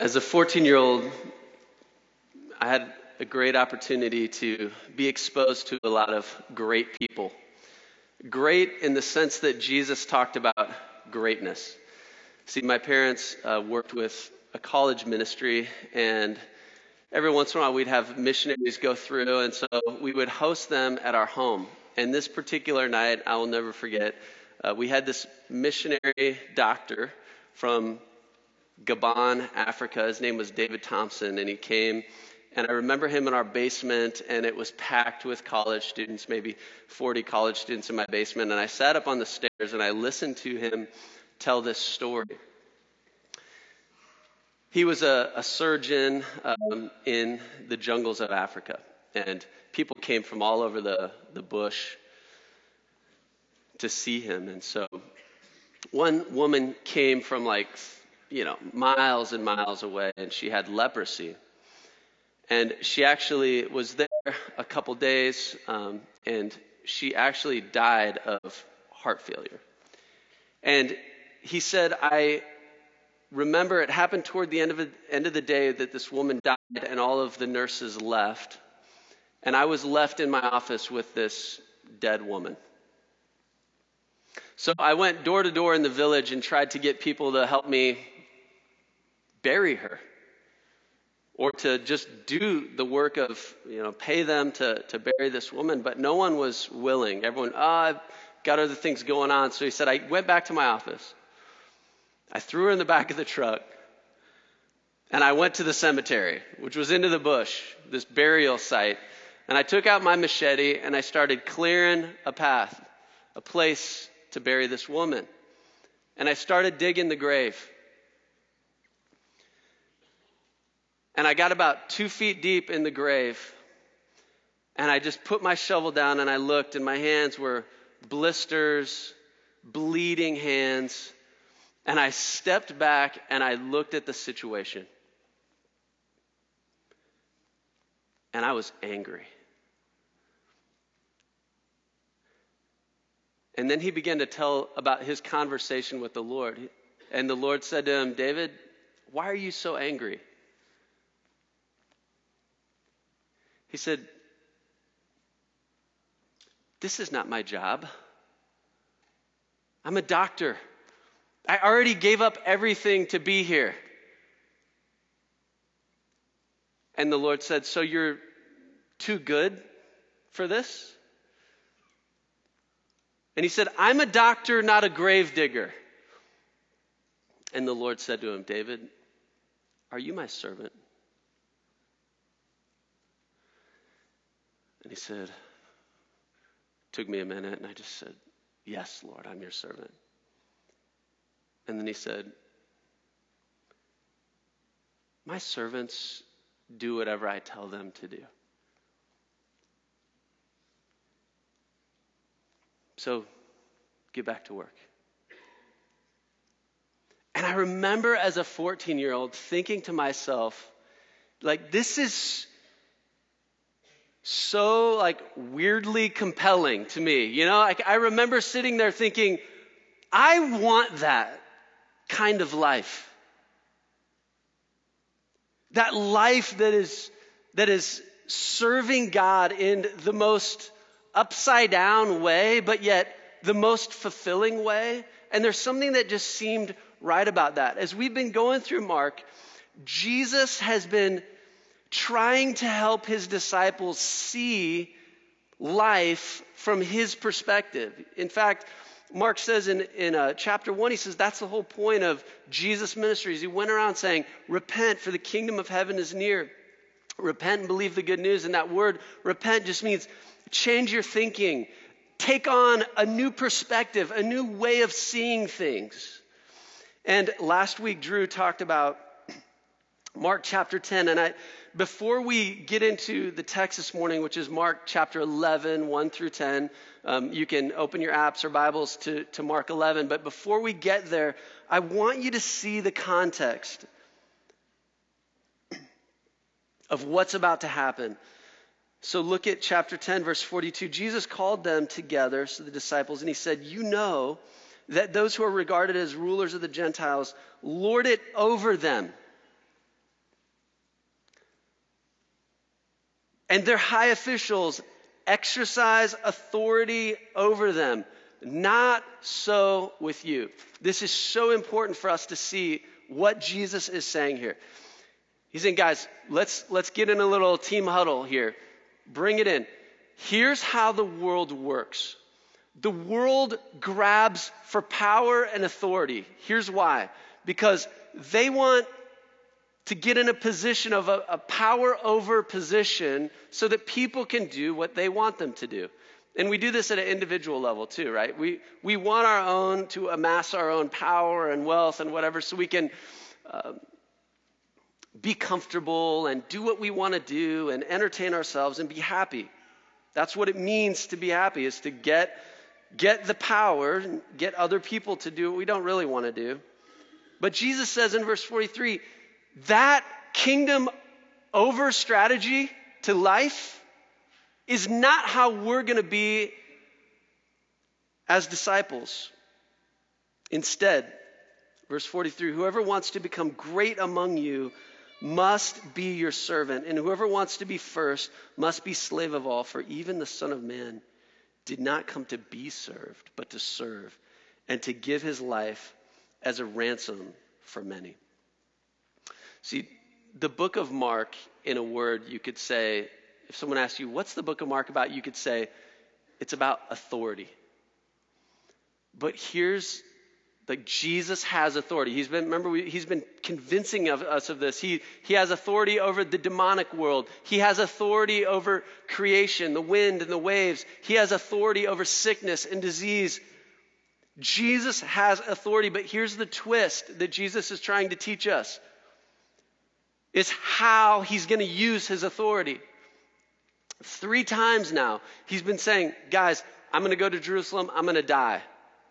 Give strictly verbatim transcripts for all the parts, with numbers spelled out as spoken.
As a fourteen-year-old, I had a great opportunity to be exposed to a lot of great people. Great in the sense that Jesus talked about greatness. See, my parents uh, worked with a college ministry, and every once in a while we'd have missionaries go through, and so we would host them at our home. And this particular night, I will never forget, uh, we had this missionary doctor from Gabon, Africa. His name was David Thompson, and he came, and I remember him in our basement, and it was packed with college students, maybe forty college students in my basement, and I sat up on the stairs and I listened to him tell this story. He was a, a surgeon um, in the jungles of Africa, and people came from all over the, the bush to see him. And so one woman came from like, you know, miles and miles away, and she had leprosy. And she actually was there a couple days, um, and she actually died of heart failure. And he said, I remember it happened toward the end of, it, end of the day that this woman died, and all of the nurses left. And I was left in my office with this dead woman. So I went door to door in the village and tried to get people to help me bury her, or to just do the work of, you know, pay them to, to bury this woman. But no one was willing. Everyone, oh, I've got other things going on. So he said, I went back to my office. I threw her in the back of the truck, and I went to the cemetery, which was into the bush, this burial site. And I took out my machete, and I started clearing a path, a place to bury this woman. And I started digging the grave. And I got about two feet deep in the grave, and I just put my shovel down and I looked, and my hands were blisters, bleeding hands. And I stepped back and I looked at the situation. And I was angry. And then he began to tell about his conversation with the Lord. And the Lord said to him, David, why are you so angry? He said, this is not my job. I'm a doctor. I already gave up everything to be here. And the Lord said, so you're too good for this? And he said, I'm a doctor, not a grave digger. And the Lord said to him, David, are you my servant? And he said, took me a minute, and I just said, yes, Lord, I'm your servant. And then he said, my servants do whatever I tell them to do. So get back to work. And I remember as a fourteen-year-old thinking to myself, like, this is so like weirdly compelling to me. You know, like, I remember sitting there thinking, I want that kind of life. That life that is that is serving God in the most upside down way, but yet the most fulfilling way. And there's something that just seemed right about that. As we've been going through Mark, Jesus has been trying to help his disciples see life from his perspective. In fact, Mark says in, in uh, chapter one, he says that's the whole point of Jesus' ministries. He went around saying, repent, for the kingdom of heaven is near. Repent and believe the good news. And that word repent just means change your thinking. Take on a new perspective, a new way of seeing things. And last week, Drew talked about Mark chapter ten. And I, before we get into the text this morning, which is Mark chapter eleven, one through ten, um, you can open your apps or Bibles to, to Mark eleven. But before we get there, I want you to see the context of what's about to happen. So look at chapter ten, verse forty-two. Jesus called them together, so the disciples, and he said, you know that those who are regarded as rulers of the Gentiles lord it over them, and their high officials exercise authority over them. Not so with you. This is so important for us to see what Jesus is saying here. He's saying, guys, let's let's get in a little team huddle here. Bring it in. Here's how the world works. The world grabs for power and authority. Here's why. Because they want to get in a position of a, a power over position so that people can do what they want them to do. And we do this at an individual level too, right? We we want our own to amass our own power and wealth and whatever so we can uh, be comfortable and do what we want to do and entertain ourselves and be happy. That's what it means to be happy, is to get, get the power and get other people to do what we don't really want to do. But Jesus says in verse forty-three, that kingdom over strategy to life is not how we're going to be as disciples. Instead, verse forty-three, whoever wants to become great among you must be your servant, and whoever wants to be first must be slave of all, for even the Son of Man did not come to be served, but to serve, and to give his life as a ransom for many. See, the book of Mark, in a word, you could say, if someone asks you, what's the book of Mark about? You could say, it's about authority. But here's, like, Jesus has authority. He's been, remember, we, he's been convincing of us of this. He, he has authority over the demonic world. He has authority over creation, the wind and the waves. He has authority over sickness and disease. Jesus has authority, but here's the twist that Jesus is trying to teach us. It's how he's going to use his authority. Three times now, he's been saying, guys, I'm going to go to Jerusalem. I'm going to die.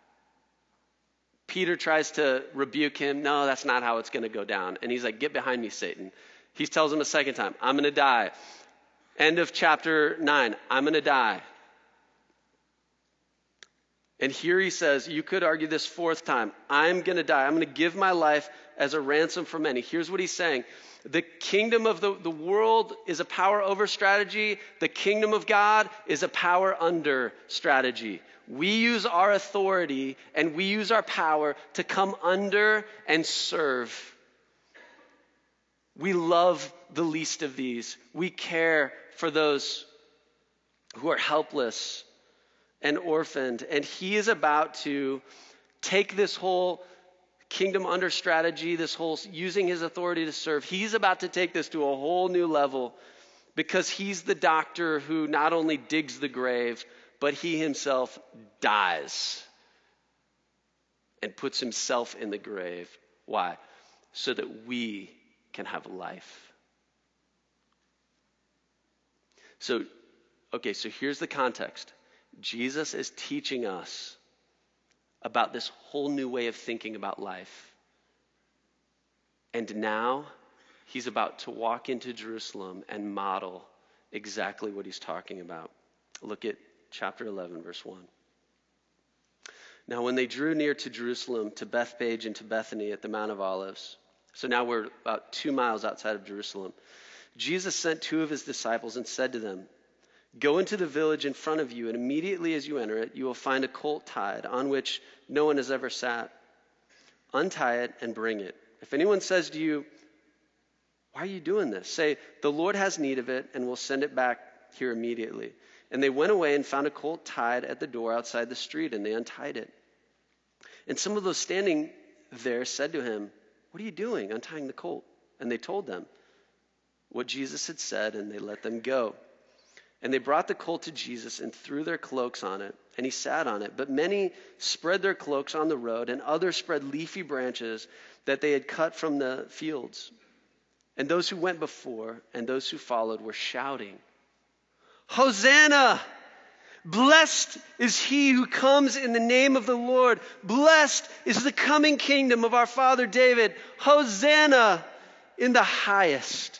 Peter tries to rebuke him. No, that's not how it's going to go down. And he's like, get behind me, Satan. He tells him a second time, I'm going to die. End of chapter nine, I'm going to die. And here he says, you could argue this fourth time, I'm going to die. I'm going to give my life as a ransom for many. Here's what he's saying. The kingdom of the, the world is a power over strategy. The kingdom of God is a power under strategy. We use our authority and we use our power to come under and serve. We love the least of these. We care for those who are helpless and orphaned. And he is about to take this whole kingdom under strategy, this whole using his authority to serve. He's about to take this to a whole new level because he's the doctor who not only digs the grave, but he himself dies and puts himself in the grave. Why? So that we can have life. So, okay, so here's the context. Jesus is teaching us about this whole new way of thinking about life. And now he's about to walk into Jerusalem and model exactly what he's talking about. Look at chapter eleven, verse one. Now when they drew near to Jerusalem, to Bethphage and to Bethany at the Mount of Olives, so now we're about two miles outside of Jerusalem, Jesus sent two of his disciples and said to them, go into the village in front of you, and immediately as you enter it, you will find a colt tied on which no one has ever sat. Untie it and bring it. If anyone says to you, why are you doing this? Say, the Lord has need of it, and will send it back here immediately. And they went away and found a colt tied at the door outside the street, and they untied it. And some of those standing there said to him, what are you doing, untying the colt? And they told them what Jesus had said, and they let them go. And they brought the colt to Jesus and threw their cloaks on it, and he sat on it. But many spread their cloaks on the road, and others spread leafy branches that they had cut from the fields. And those who went before and those who followed were shouting, Hosanna! Blessed is he who comes in the name of the Lord. Blessed is the coming kingdom of our father David. Hosanna in the highest.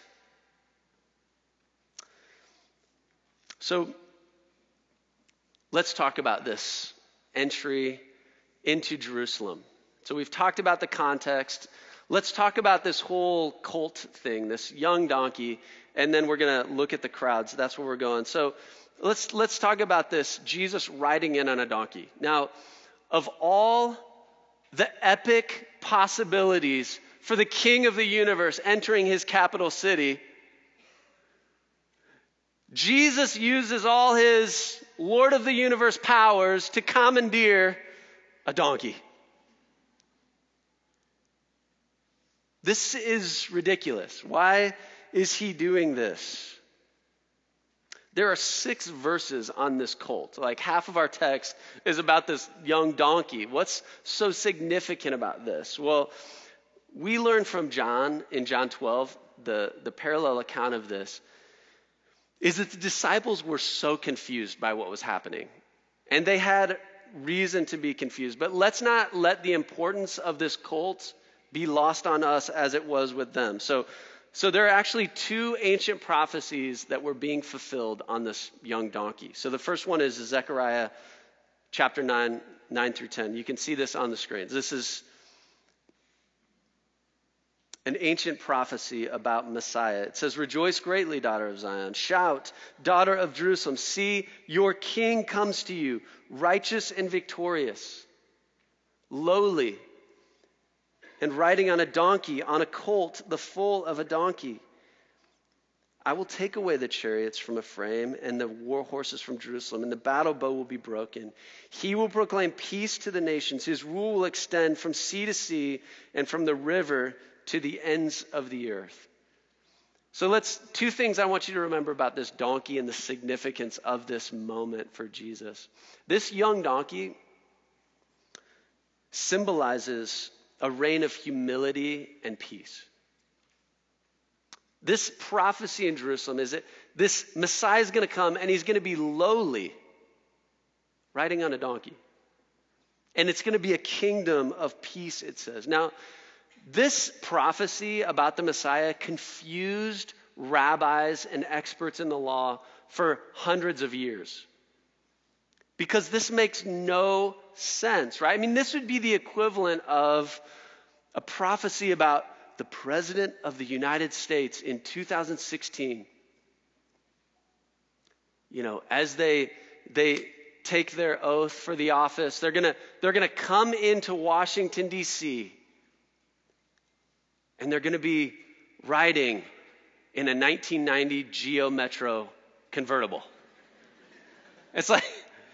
So let's talk about this entry into Jerusalem. So we've talked about the context. let's talk about this whole colt thing, this young donkey, and then we're going to look at the crowds. That's where we're going. So let's let's talk about this, Jesus riding in on a donkey. Now, of all the epic possibilities for the king of the universe entering his capital city, Jesus uses all his Lord of the universe powers to commandeer a donkey. This is ridiculous. Why is he doing this? There are six verses on this colt. Like half of our text is about this young donkey. What's so significant about this? Well, we learn from John in John twelve, the, the parallel account of this, is that the disciples were so confused by what was happening. And they had reason to be confused. But let's not let the importance of this colt be lost on us as it was with them. So, so there are actually two ancient prophecies that were being fulfilled on this young donkey. So the first one is Zechariah chapter nine, nine through ten. You can see this on the screen. This is an ancient prophecy about Messiah. It says, "Rejoice greatly, daughter of Zion. Shout, daughter of Jerusalem. See, your king comes to you, righteous and victorious, lowly, and riding on a donkey, on a colt, the foal of a donkey. I will take away the chariots from Ephraim and the war horses from Jerusalem, and the battle bow will be broken. He will proclaim peace to the nations. His rule will extend from sea to sea and from the river to the ends of the earth." So let's, two things I want you to remember about this donkey and the significance of this moment for Jesus. This young donkey symbolizes a reign of humility and peace. This prophecy in Jerusalem is that this Messiah is going to come and he's going to be lowly, riding on a donkey. And it's going to be a kingdom of peace, it says. Now, this prophecy about the Messiah confused rabbis and experts in the law for hundreds of years. Because this makes no sense, right? I mean, this would be the equivalent of a prophecy about the President of the United States in two thousand sixteen. You know, as they they take their oath for the office, they're gonna they're gonna come into Washington, D C, and they're gonna be riding in a nineteen ninety Geo Metro convertible. It's like,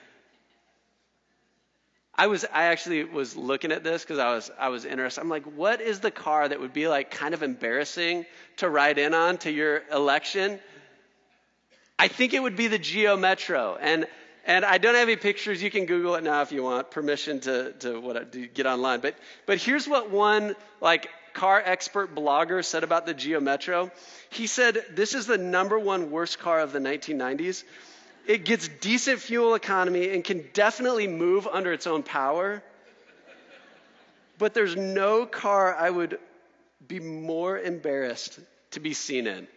I was, I actually was looking at this because I was, I was interested. I'm like, what is the car that would be like kind of embarrassing to ride in on to your election? I think it would be the Geo Metro. And, and I don't have any pictures. You can Google it now if you want permission to, to what, to get online. But, but here's what one like car expert blogger said about the Geo Metro. He said, this is the number one worst car of the nineteen nineties. It gets decent fuel economy and can definitely move under its own power. But there's no car I would be more embarrassed to be seen in.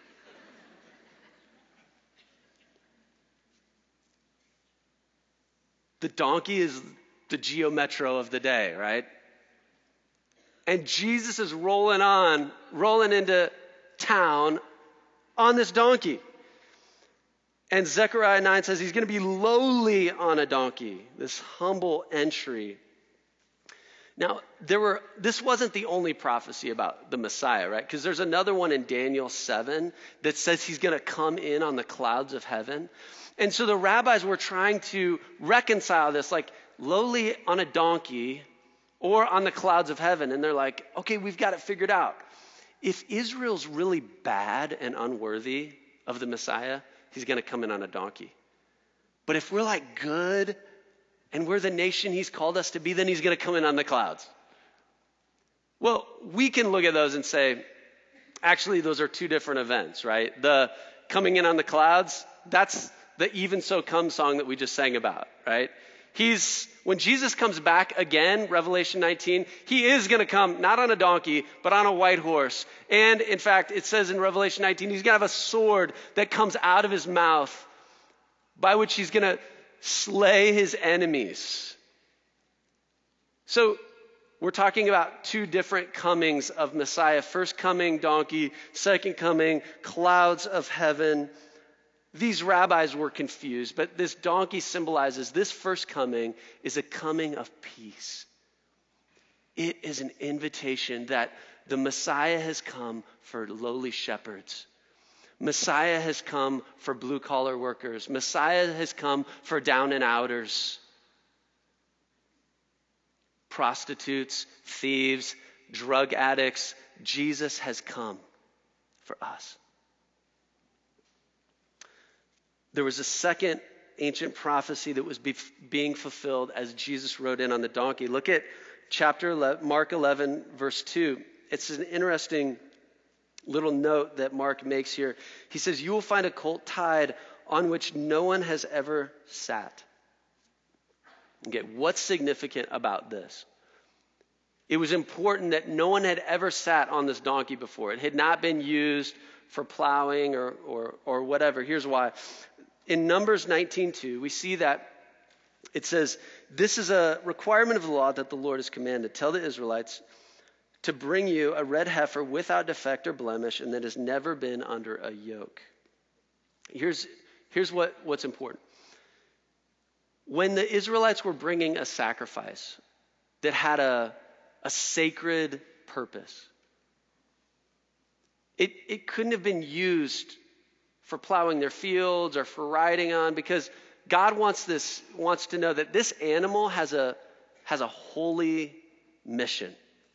The donkey is the Geo Metro of the day, right? And Jesus is rolling on, rolling into town on this donkey. And Zechariah nine says he's going to be lowly on a donkey, this humble entry. Now, there were. This wasn't the only prophecy about the Messiah, right? Because there's another one in Daniel seven that says he's going to come in on the clouds of heaven. And so the rabbis were trying to reconcile this, like lowly on a donkey or on the clouds of heaven. And they're like, okay, we've got it figured out. If Israel's really bad and unworthy of the Messiah, he's going to come in on a donkey. But if we're like good and we're the nation he's called us to be, then he's going to come in on the clouds. Well, we can look at those and say, actually, those are two different events, right? The coming in on the clouds, that's the Even So Come song that we just sang about, right? He's, when Jesus comes back again, Revelation nineteen, he is going to come not on a donkey, but on a white horse. And in fact, it says in Revelation nineteen, he's going to have a sword that comes out of his mouth by which he's going to slay his enemies. So we're talking about two different comings of Messiah. First coming, donkey. Second coming, clouds of heaven. These rabbis were confused, but this donkey symbolizes this first coming is a coming of peace. It is an invitation that the Messiah has come for lowly shepherds. Messiah has come for blue-collar workers. Messiah has come for down and outers. Prostitutes, thieves, drug addicts. Jesus has come for us. There was a second ancient prophecy that was be, being fulfilled as Jesus rode in on the donkey. Look at chapter eleven, Mark eleven, verse two. It's an interesting little note that Mark makes here. He says, "You will find a colt tied on which no one has ever sat." Okay, what's significant about this? It was important that no one had ever sat on this donkey before. It had not been used for plowing or or, or whatever. Here's why. In Numbers nineteen two, we see that it says, "This is a requirement of the law that the Lord has commanded. Tell the Israelites to bring you a red heifer without defect or blemish and that has never been under a yoke." Here's, here's what, what's important. When the Israelites were bringing a sacrifice that had a, a sacred purpose, it, it couldn't have been used for plowing their fields or for riding on, because God wants this wants to know that this animal has a has a holy mission.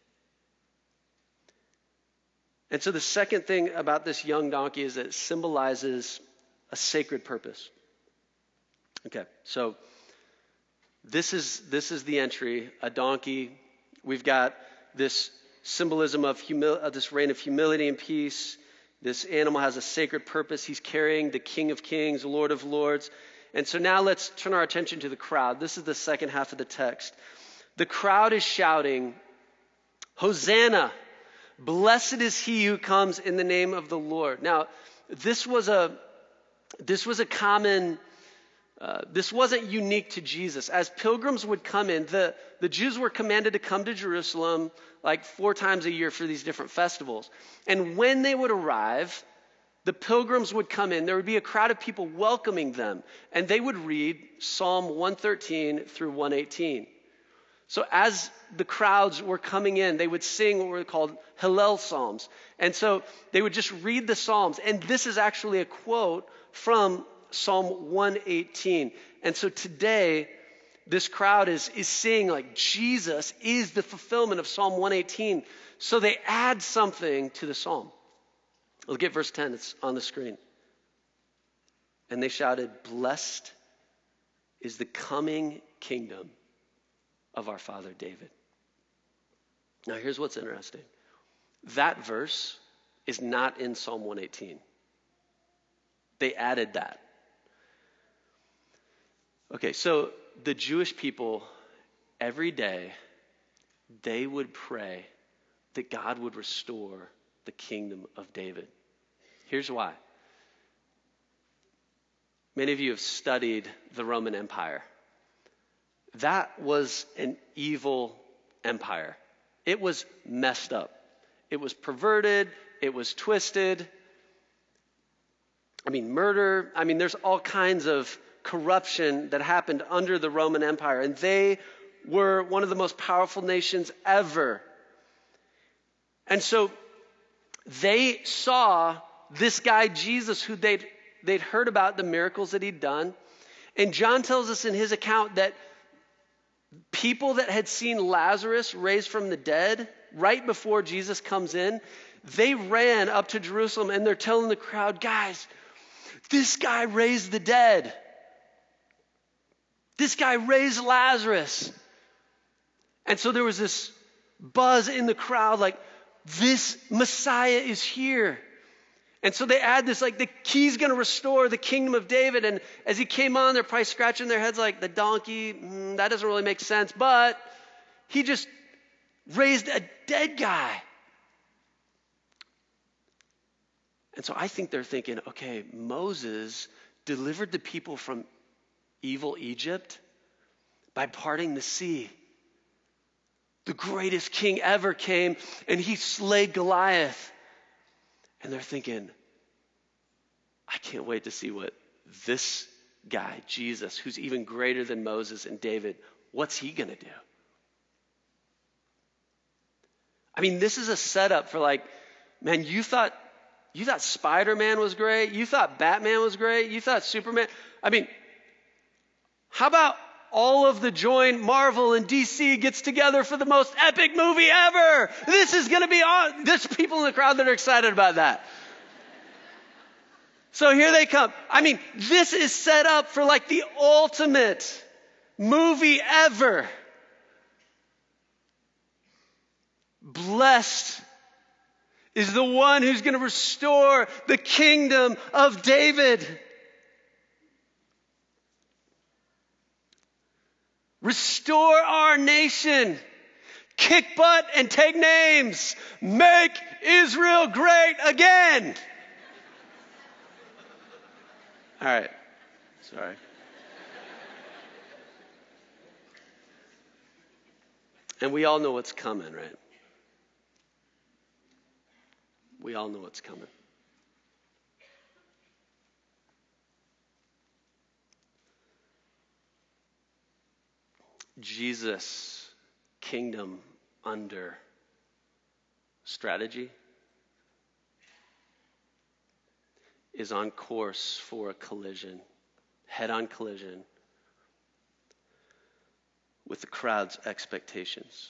And so the second thing about this young donkey is that it symbolizes a sacred purpose. Okay, so this is this is the entry, a donkey. We've got this symbolism of, humil- of this reign of humility and peace. This animal has a sacred purpose. He's carrying the King of Kings, Lord of Lords. And so now let's turn our attention to the crowd. This is the second half of the text. The crowd is shouting, "Hosanna! Blessed is he who comes in the name of the Lord." Now, this was a this was a common. Uh, this wasn't unique to Jesus. As pilgrims would come in, the, the Jews were commanded to come to Jerusalem like four times a year for these different festivals. And when they would arrive, the pilgrims would come in. There would be a crowd of people welcoming them. And they would read Psalm one thirteen through one eighteen. So as the crowds were coming in, they would sing what were called Hallel Psalms. And so they would just read the Psalms. And this is actually a quote from Psalm one eighteen. And so today, this crowd is, is seeing like Jesus is the fulfillment of Psalm one eighteen. So they add something to the psalm. Look at verse ten. It's on the screen. "And they shouted, 'Blessed is the coming kingdom of our father David.'" Now here's what's interesting. That verse is not in Psalm one eighteen. They added that. Okay, so the Jewish people, every day, they would pray that God would restore the kingdom of David. Here's why. Many of you have studied the Roman Empire. That was an evil empire. It was messed up. It was perverted. It was twisted. I mean, murder. I mean, there's all kinds of corruption that happened under the Roman Empire. And they were one of the most powerful nations ever. And so they saw this guy, Jesus, who they'd, they'd heard about the miracles that he'd done. And John tells us in his account that people that had seen Lazarus raised from the dead right before Jesus comes in, they ran up to Jerusalem and they're telling the crowd, "Guys, this guy raised the dead. This guy raised Lazarus." And so there was this buzz in the crowd like, this Messiah is here. And so they add this, like, the he's going to restore the kingdom of David. And as he came on, they're probably scratching their heads like, the donkey, mm, that doesn't really make sense. But he just raised a dead guy. And so I think they're thinking, okay, Moses delivered the people from evil Egypt by parting the sea. The greatest king ever came and he slayed Goliath. And they're thinking, I can't wait to see what this guy, Jesus, who's even greater than Moses and David, what's he going to do? I mean, this is a setup for like, man, you thought you thought Spider-Man was great. You thought Batman was great. You thought Superman. I mean, how about all of the joint Marvel and D C gets together for the most epic movie ever? This is going to be on. There's people in the crowd that are excited about that. So here they come. I mean, this is set up for like the ultimate movie ever. Blessed is the one who's going to restore the kingdom of David. Restore our nation. Kick butt and take names. Make Israel great again. All right. Sorry. And we all know what's coming, right? We all know what's coming. Jesus' kingdom under strategy is on course for a collision, head-on collision with the crowd's expectations.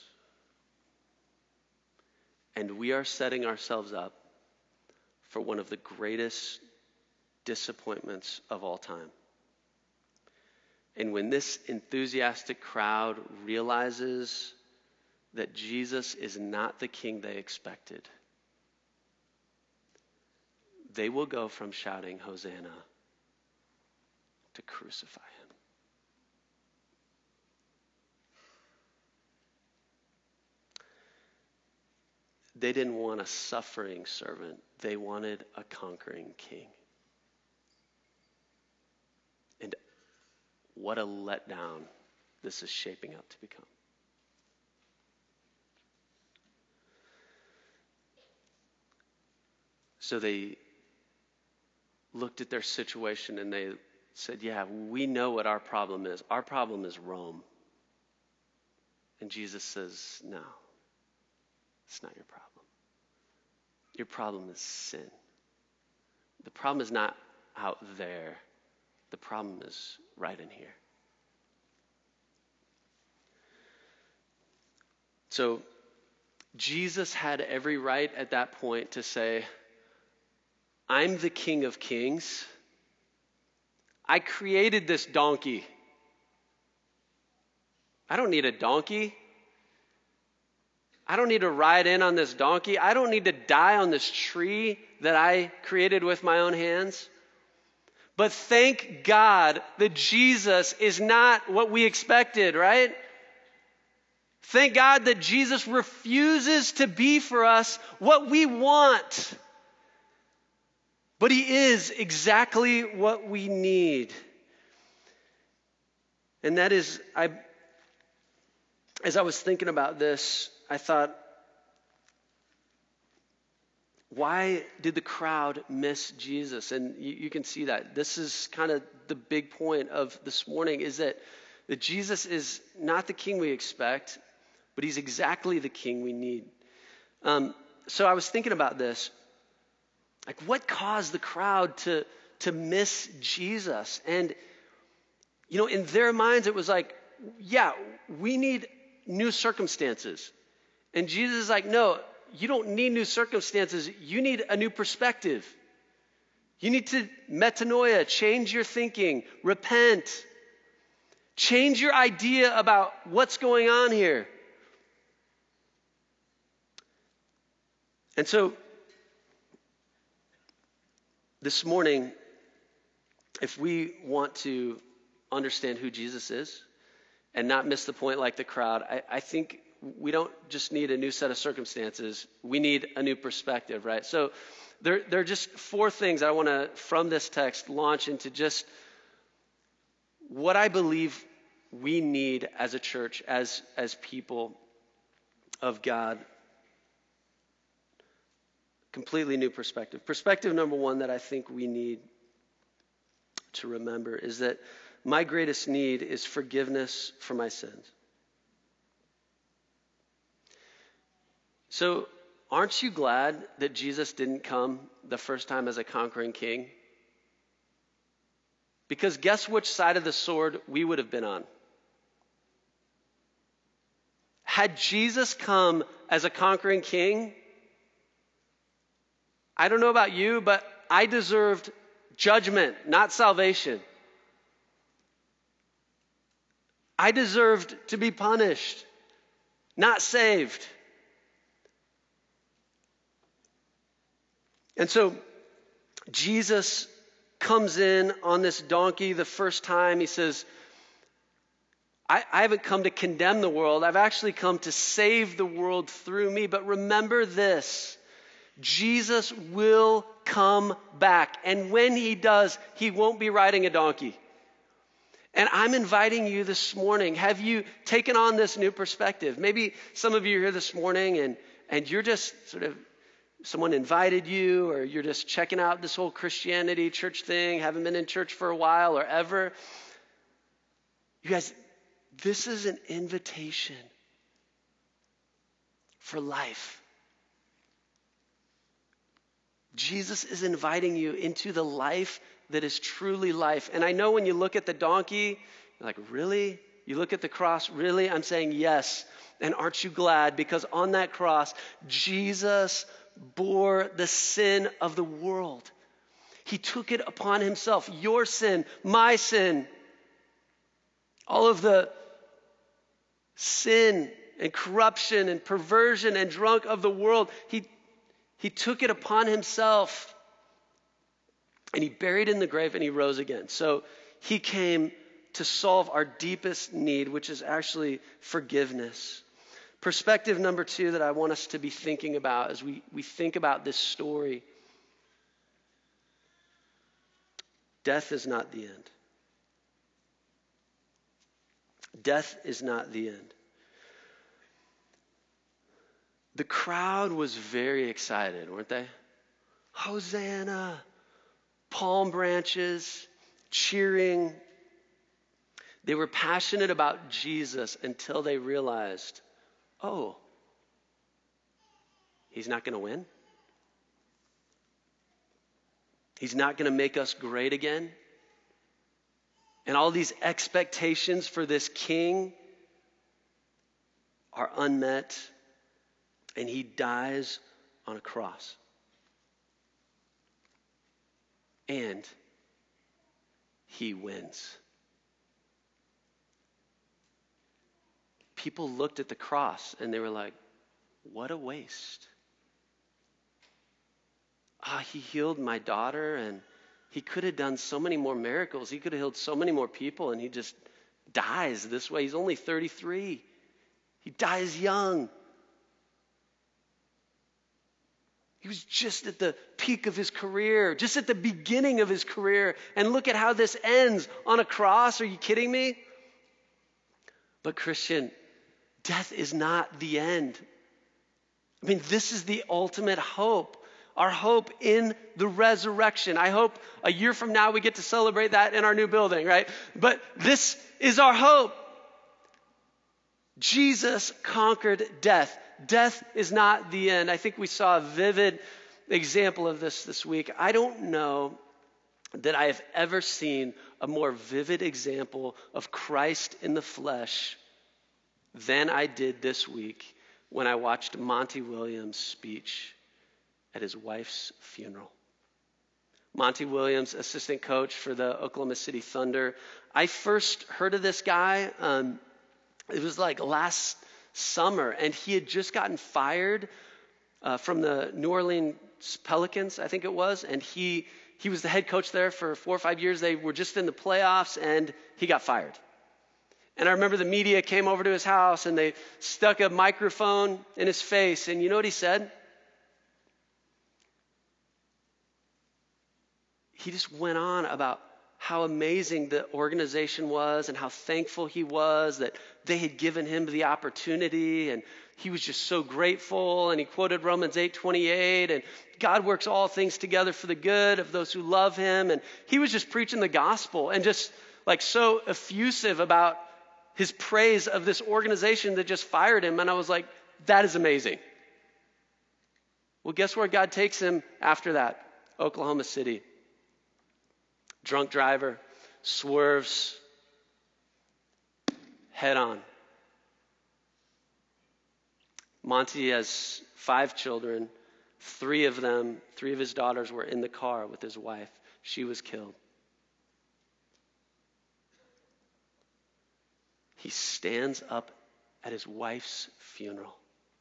And we are setting ourselves up for one of the greatest disappointments of all time. And when this enthusiastic crowd realizes that Jesus is not the king they expected, they will go from shouting Hosanna to crucify him. They didn't want a suffering servant. They wanted a conquering king. And what a letdown this is shaping up to become. So they looked at their situation and they said, yeah, we know what our problem is. Our problem is Rome. And Jesus says, no, it's not your problem. Your problem is sin. The problem is not out there. The problem is right in here. So Jesus had every right at that point to say, I'm the King of Kings. I created this donkey. I don't need a donkey. I don't need to ride in on this donkey. I don't need to die on this tree that I created with my own hands. But thank God that Jesus is not what we expected, right? Thank God that Jesus refuses to be for us what we want. But he is exactly what we need. And that is, I, as I was thinking about this, I thought, why did the crowd miss Jesus? And you, you can see that. This is kind of the big point of this morning, is that, that Jesus is not the king we expect, but he's exactly the king we need. Um, so I was thinking about this. Like, what caused the crowd to, to miss Jesus? And, you know, in their minds, it was like, yeah, we need new circumstances. And Jesus is like, no, you don't need new circumstances. You need a new perspective. You need to metanoia, change your thinking, repent, change your idea about what's going on here. And so this morning, if we want to understand who Jesus is and not miss the point like the crowd, I, I think we don't just need a new set of circumstances. We need a new perspective, right? So there, there are just four things I want to, from this text, launch into just what I believe we need as a church, as, as people, of God. Completely new perspective. Perspective number one that I think we need to remember is that my greatest need is forgiveness for my sins. So, aren't you glad that Jesus didn't come the first time as a conquering king? Because guess which side of the sword we would have been on? Had Jesus come as a conquering king, I don't know about you, but I deserved judgment, not salvation. I deserved to be punished, not saved. And so Jesus comes in on this donkey the first time. He says, I, I haven't come to condemn the world. I've actually come to save the world through me. But remember this, Jesus will come back. And when he does, he won't be riding a donkey. And I'm inviting you this morning, have you taken on this new perspective? Maybe some of you are here this morning and, and you're just sort of, someone invited you, or you're just checking out this whole Christianity church thing, haven't been in church for a while or ever. You guys, this is an invitation for life. Jesus is inviting you into the life that is truly life. And I know when you look at the donkey, you're like, really? You look at the cross, really? I'm saying yes. And aren't you glad? Because on that cross, Jesus bore the sin of the world. He took it upon himself. Your sin, my sin, all of the sin and corruption and perversion and drunk of the world. He, he took it upon himself. And he buried in the grave and he rose again. So he came to solve our deepest need, which is actually forgiveness. Perspective number two that I want us to be thinking about as we, we think about this story. Death is not the end. Death is not the end. The crowd was very excited, weren't they? Hosanna, palm branches, cheering. They were passionate about Jesus until they realized, oh, he's not going to win? He's not going to make us great again? And all these expectations for this king are unmet, and he dies on a cross. And he wins. People looked at the cross and they were like, what a waste. Ah, he healed my daughter, and he could have done so many more miracles. He could have healed so many more people, and he just dies this way. He's only thirty-three. He dies young. He was just at the peak of his career, just at the beginning of his career. And look at how this ends, on a cross. Are you kidding me? But Christian, death is not the end. I mean, this is the ultimate hope. Our hope in the resurrection. I hope a year from now we get to celebrate that in our new building, right? But this is our hope. Jesus conquered death. Death is not the end. I think we saw a vivid example of this this week. I don't know that I have ever seen a more vivid example of Christ in the flesh than I did this week when I watched Monty Williams' speech at his wife's funeral. Monty Williams, assistant coach for the Oklahoma City Thunder. I first heard of this guy, um, it was like last summer, and he had just gotten fired uh, from the New Orleans Pelicans, I think it was, and he he was the head coach there for four or five years. They were just in the playoffs, and he got fired. And I remember the media came over to his house, and they stuck a microphone in his face, and you know what he said? He just went on about how amazing the organization was and how thankful he was that they had given him the opportunity, and he was just so grateful. And he quoted Romans eight twenty-eight, and God works all things together for the good of those who love him. And he was just preaching the gospel and just like so effusive about his praise of this organization that just fired him. And I was like, that is amazing. Well, guess where God takes him after that? Oklahoma City. Drunk driver, swerves, head on. Monty has five children. Three of them, three of his daughters were in the car with his wife. She was killed. He stands up at his wife's funeral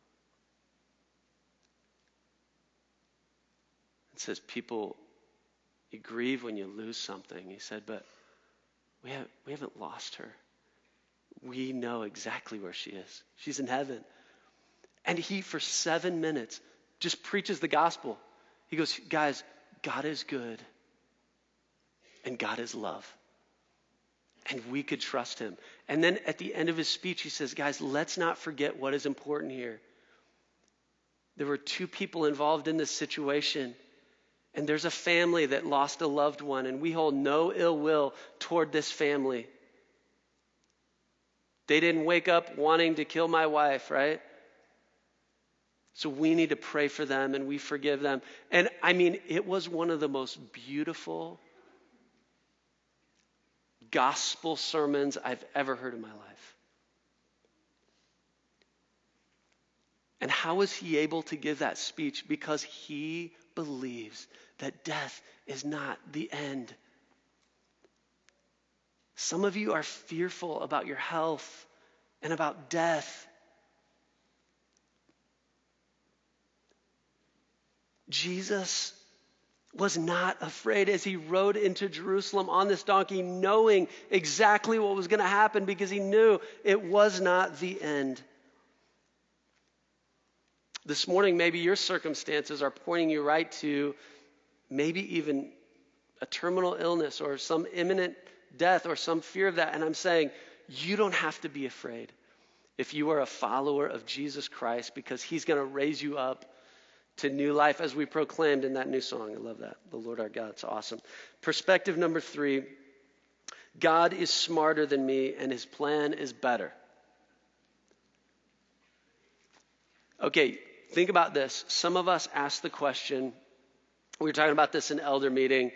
and says, people, you grieve when you lose something. He said, but we, have, we haven't lost her. We know exactly where she is. She's in heaven. And he, for seven minutes, just preaches the gospel. He goes, guys, God is good and God is love. And we could trust him. And then at the end of his speech, he says, guys, let's not forget what is important here. There were two people involved in this situation. And there's a family that lost a loved one. And we hold no ill will toward this family. They didn't wake up wanting to kill my wife, right? So we need to pray for them and we forgive them. And I mean, it was one of the most beautiful gospel sermons I've ever heard in my life. And how was he able to give that speech? Because he believes that death is not the end. Some of you are fearful about your health and about death. Jesus was not afraid as he rode into Jerusalem on this donkey, knowing exactly what was going to happen because he knew it was not the end. This morning, maybe your circumstances are pointing you right to maybe even a terminal illness or some imminent death or some fear of that. And I'm saying, you don't have to be afraid if you are a follower of Jesus Christ, because he's going to raise you up to new life, as we proclaimed in that new song. I love that. The Lord our God. It's awesome. Perspective number three, God is smarter than me and his plan is better. Okay, think about this. Some of us ask the question, we were talking about this in elder meeting,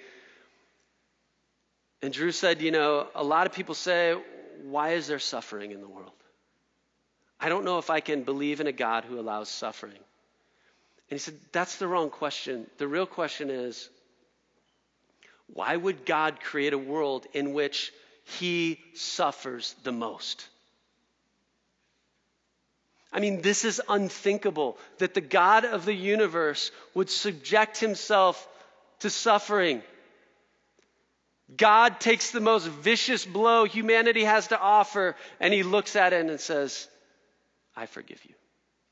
and Drew said, you know, a lot of people say, why is there suffering in the world? I don't know if I can believe in a God who allows suffering. And he said, that's the wrong question. The real question is, why would God create a world in which he suffers the most? I mean, this is unthinkable that the God of the universe would subject himself to suffering. God takes the most vicious blow humanity has to offer, and he looks at it and says, I forgive you.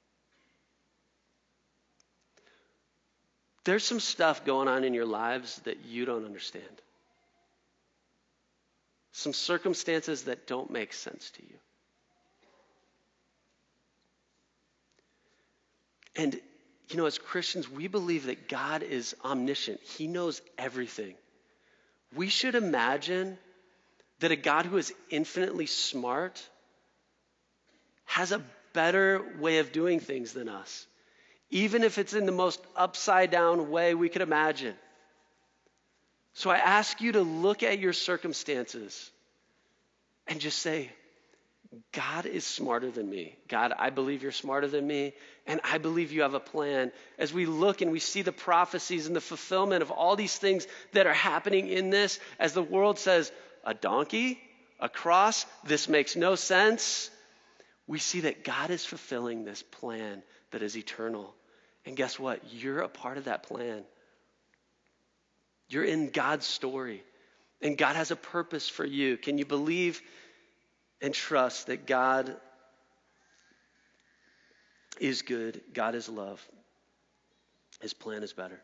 There's some stuff going on in your lives that you don't understand. Some circumstances that don't make sense to you. And, you know, as Christians, we believe that God is omniscient. He knows everything. We should imagine that a God who is infinitely smart has a better way of doing things than us, even if it's in the most upside down way we could imagine. So I ask you to look at your circumstances and just say, God is smarter than me. God, I believe you're smarter than me, and I believe you have a plan. As we look and we see the prophecies and the fulfillment of all these things that are happening in this, as the world says, a donkey, a cross, this makes no sense. We see that God is fulfilling this plan that is eternal. And guess what? You're a part of that plan. You're in God's story, and God has a purpose for you. Can you believe and trust that God is good, God is love, his plan is better?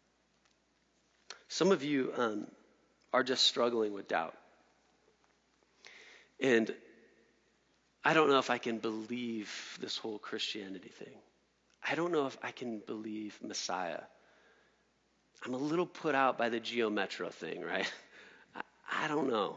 Some of you um, are just struggling with doubt. And I don't know if I can believe this whole Christianity thing. I don't know if I can believe Messiah. I'm a little put out by the Geo Metro thing, right? I, I don't know.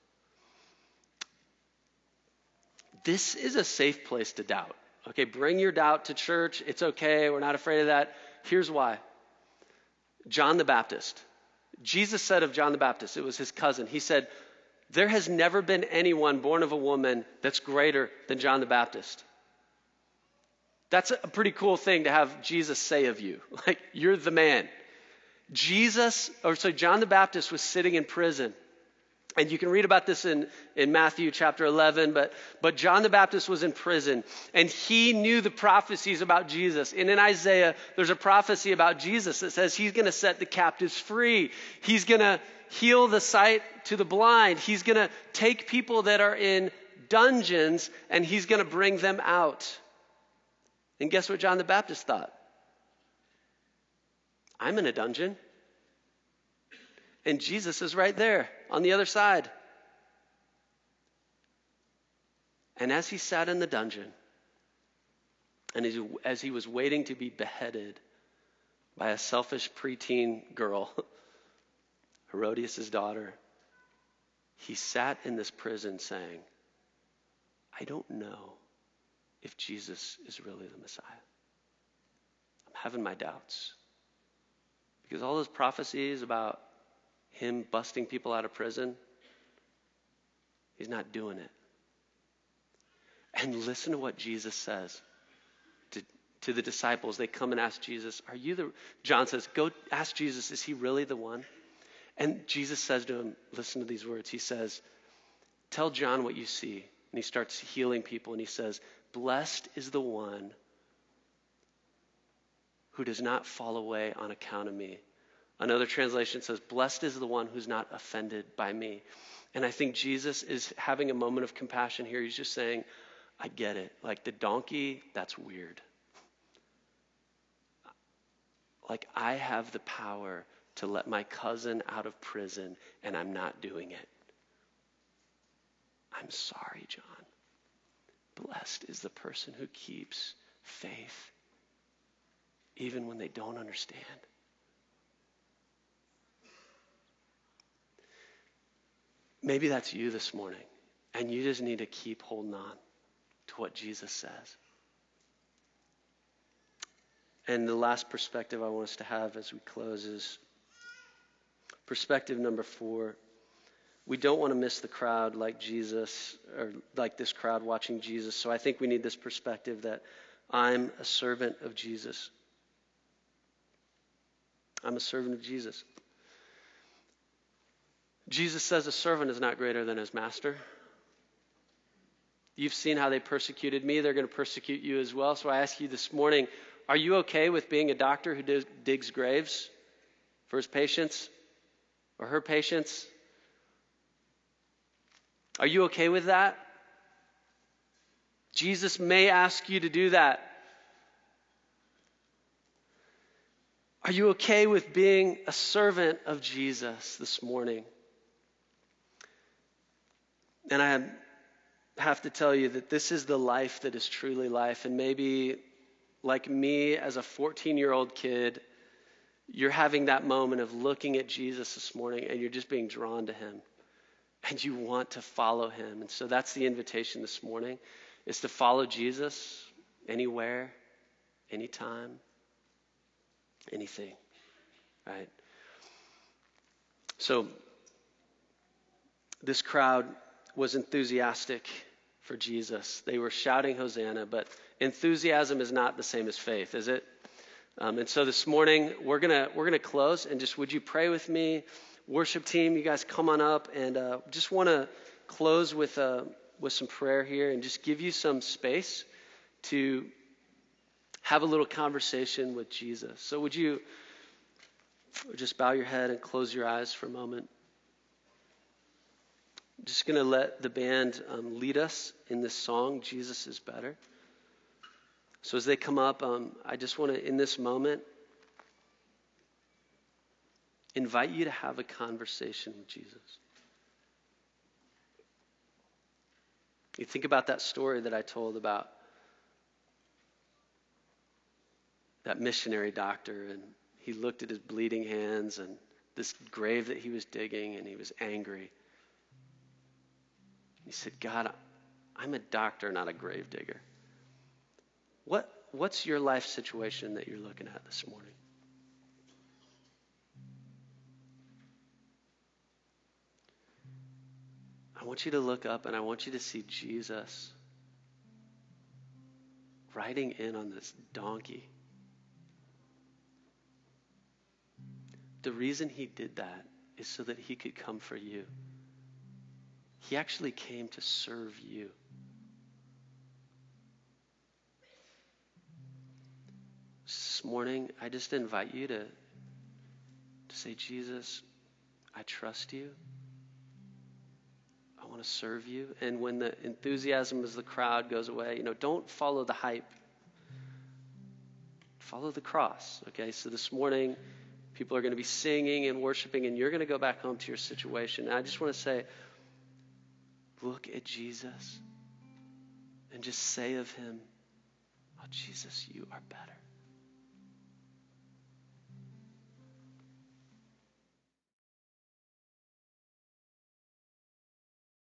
This is a safe place to doubt. Okay, bring your doubt to church. It's okay. We're not afraid of that. Here's why. John the Baptist. Jesus said of John the Baptist, it was his cousin. He said, there has never been anyone born of a woman that's greater than John the Baptist. That's a pretty cool thing to have Jesus say of you. Like, you're the man. Jesus, or sorry, John the Baptist was sitting in prison. And you can read about this in, in Matthew chapter eleven, but, but John the Baptist was in prison, and he knew the prophecies about Jesus. And in Isaiah, there's a prophecy about Jesus that says he's going to set the captives free. He's going to heal the sight to the blind. He's going to take people that are in dungeons, and he's going to bring them out. And guess what John the Baptist thought? I'm in a dungeon. And Jesus is right there on the other side. And as he sat in the dungeon, and as, as he was waiting to be beheaded by a selfish preteen girl, Herodias' daughter, he sat in this prison saying, I don't know if Jesus is really the Messiah. I'm having my doubts. Because all those prophecies about him busting people out of prison, he's not doing it. And listen to what Jesus says to, to the disciples. They come and ask Jesus, are you the... John says, go ask Jesus, is he really the one? And Jesus says to him, listen to these words. He says, tell John what you see. And he starts healing people. And he says, blessed is the one who does not fall away on account of me. Another translation says, blessed is the one who's not offended by me. And I think Jesus is having a moment of compassion here. He's just saying, I get it. Like the donkey, that's weird. Like I have the power to let my cousin out of prison, and I'm not doing it. I'm sorry, John. Blessed is the person who keeps faith, even when they don't understand. Maybe that's you this morning, and you just need to keep holding on to what Jesus says. And the last perspective I want us to have as we close is perspective number four. We don't want to miss the crowd like Jesus, or like this crowd watching Jesus. So I think we need this perspective that I'm a servant of Jesus. I'm a servant of Jesus. Jesus says a servant is not greater than his master. You've seen how they persecuted me. They're going to persecute you as well. So I ask you this morning, are you okay with being a doctor who dig, digs graves for his patients or her patients? Are you okay with that? Jesus may ask you to do that. Are you okay with being a servant of Jesus this morning? And I have to tell you that this is the life that is truly life. And maybe like me as a fourteen-year-old kid, you're having that moment of looking at Jesus this morning and you're just being drawn to him. And you want to follow him. And so that's the invitation this morning, is to follow Jesus anywhere, anytime, anything, right? So this crowd was enthusiastic for Jesus. They were shouting Hosanna, but enthusiasm is not the same as faith, is it? Um, and so this morning we're gonna we're gonna close, and just would you pray with me? Worship team, you guys come on up, and uh, just want to close with uh, with some prayer here, and just give you some space to have a little conversation with Jesus. So would you just bow your head and close your eyes for a moment? I'm just going to let the band um, lead us in this song, Jesus is Better. So as they come up, um, I just want to, in this moment, invite you to have a conversation with Jesus. You think about that story that I told about that missionary doctor, and he looked at his bleeding hands and this grave that he was digging, and he was angry. He said, God, I'm a doctor, not a grave digger. What, what's your life situation that you're looking at this morning? I want you to look up and I want you to see Jesus riding in on this donkey. The reason he did that is so that he could come for you. He actually came to serve you. This morning, I just invite you to, to say, Jesus, I trust you. I want to serve you. And when the enthusiasm of the crowd goes away, you know, don't follow the hype. Follow the cross. Okay, so this morning, people are going to be singing and worshiping, and you're going to go back home to your situation. And I just want to say, look at Jesus and just say of him, oh, Jesus, you are better.